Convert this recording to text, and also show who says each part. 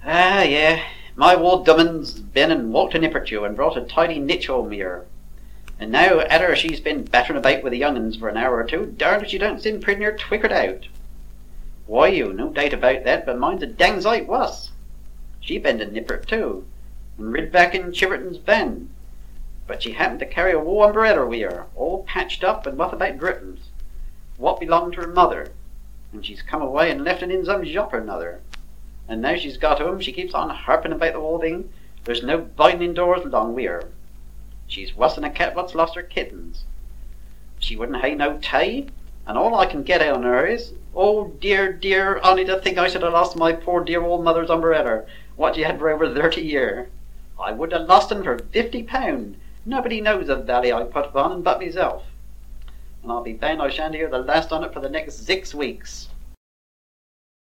Speaker 1: Ah, yeah, my old woman's been and walked a nip or two and brought a tidy nitch home here. And now, arter she's been battering about with the young uns for an hour or two, darned if she don't seem pretty near twickered out. Why, you, no doubt about that, but mine's a dang sight wuss. She been a nipper too, and rid back in Chiverton's van. But she happened to carry a wool umbrella wi' her, all patched up and what about drippings, what belonged to her mother, and she's come away and left it in some shop or another. And now she's got home, she keeps on harping about the whole thing. There's no biding indoors long wi' her. She's wuss than a cat what's lost her kittens. She wouldn't hae no tay, and all I can get out on her is, oh dear, dear, only to think I should have lost my poor dear old mother's umbrella, what she had for over 30 year. I would have lost un for £50. Nobody knows the valley I put upon un but myself. And I'll be bound I shan't hear the last on it for the next 6 weeks.